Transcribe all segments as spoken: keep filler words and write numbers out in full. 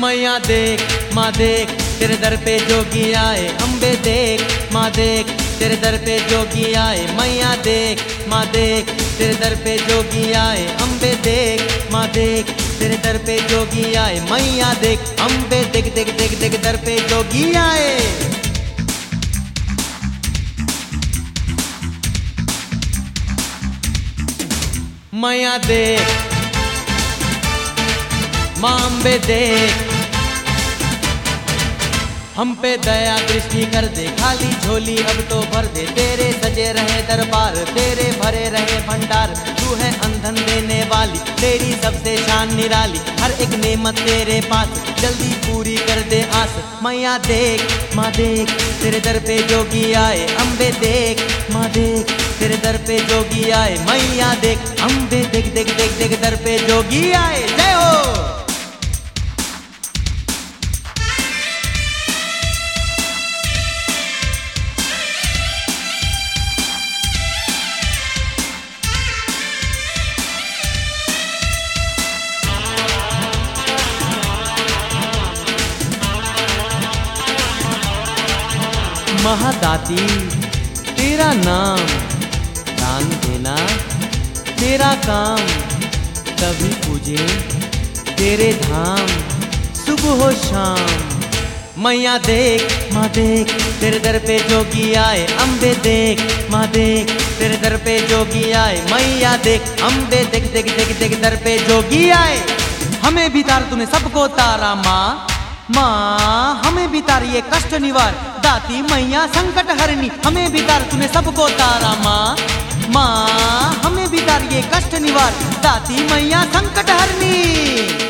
मैया देख माँ देख तेरे दर पे जोगी आए, अम्बे देख माँ देख तेरे दर पे जोगी आए। मैया देख माँ देख तेरे दर पे जोगी आए, अम्बे देख माँ देख तेरे दर पे जोगी आए। मैया देख अम्बे देख देख देख देख दर पे जोगी आए। मैया देख माँ अम्बे देख हम पे दया दृष्टि कर दे, खाली झोली अब तो भर दे। तेरे सजे रहे दरबार, तेरे भरे रहे भंडार। तू है अंधन देने वाली, तेरी सबसे शान निराली। हर एक नेमत तेरे पास, जल्दी पूरी कर दे आस। मैया देख माँ देख तेरे दर पे जोगी आए, अम्बे देख माँ देख तेरे दर पे जोगी आए। मैया देख अम्बे देख देख देख देख दर पे जोगी आए। जय हो। महादाती तेरा नाम, दान देना तेरा काम। कभी पूजे तेरे धाम, सुबह हो शाम। मैया देख माँ देख तेरे दर पे जोगी आए, अम्बे देख माँ देख तेरे दर पे जोगी आए। मैया देख अम्बे देख देख देख देख दर पे जोगी आए। हमें भी तार तूने सबको तारा माँ, माँ हमें भी तार ये कष्ट निवार। दाती मैया संकट हरनी, हमें भी तार तूने सबको तारा माँ, माँ हमें भी तार ये कष्ट निवार। दाती मैया संकट हरनी।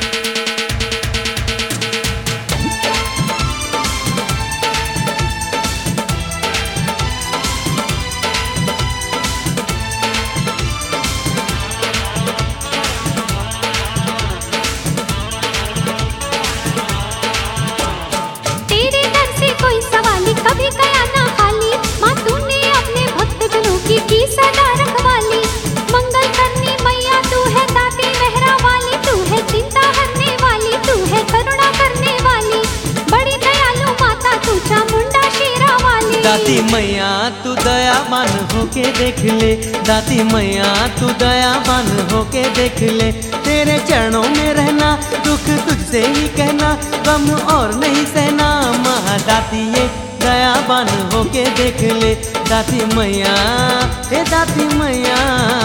दाती मैया तू दयावान होके देख ले, दाती मैया तू दयावान होके देख ले। तेरे चरणों में रहना, दुख तुझसे ही कहना, गम और नहीं सहना। महादाती ये दयावान होके देख ले, दाती मैया हे दाती मैया।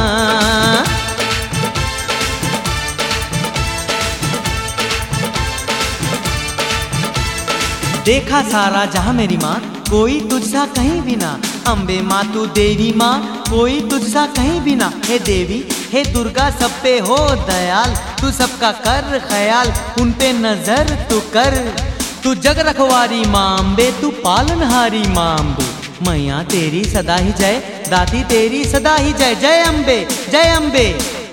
देखा सारा जहां मेरी माँ, कोई तुझसा कहीं भी ना। अम्बे माँ तू देवी माँ, कोई तुझसा कहीं भी ना। हे देवी हे दुर्गा सब पे हो दयाल, तू सबका कर ख्याल, उन पे नजर तू कर। तू जग रखवारी माँ अम्बे, तू पालनहारी माँ अम्बे। मैया तेरी सदा ही जय, दाती तेरी सदा ही जय। जय अम्बे जय अम्बे।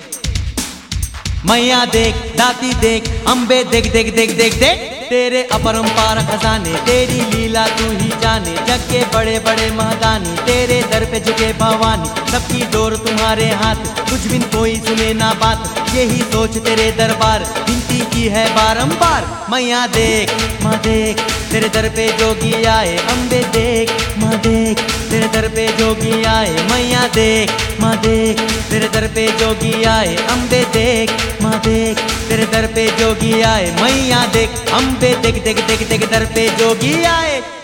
मैया देख दाती देख अम्बे देख देख देख देख देख तेरे अपरंपार खजाने, तेरी लीला तू ही जाने। जग के बड़े बड़े महदानी, तेरे दर पे झुके भवानी। सबकी डोर तुम्हारे हाथ, कुछ बिन कोई सुने ना बात। यही सोच तेरे दरबार, विनती की है बारंबार। मैया देख माँ देख तेरे दर पे जोगी आए, अम्बे देख माँ देख तेरे दर पे जोगी आए। मैया देख माँ देख तेरे दर पे जोगी आए, अम्बे देख माँ देख तेरे दर पे जोगी आए। मैया देख अम्बे देख देख देख देख दर पे जोगी आए।